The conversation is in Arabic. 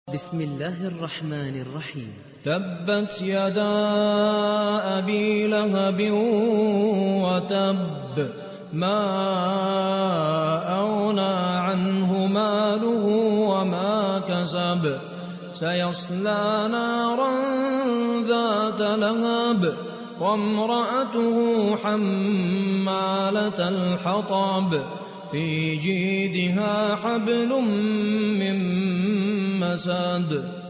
بسم الله الرحمن الرحيم. تبت يدا أبي لهب وتب، ما أغنى عنه ماله وما كسب، سيصلى نارا ذات لهب وامرأته حمالة الحطب في جيدها حبل من مسد.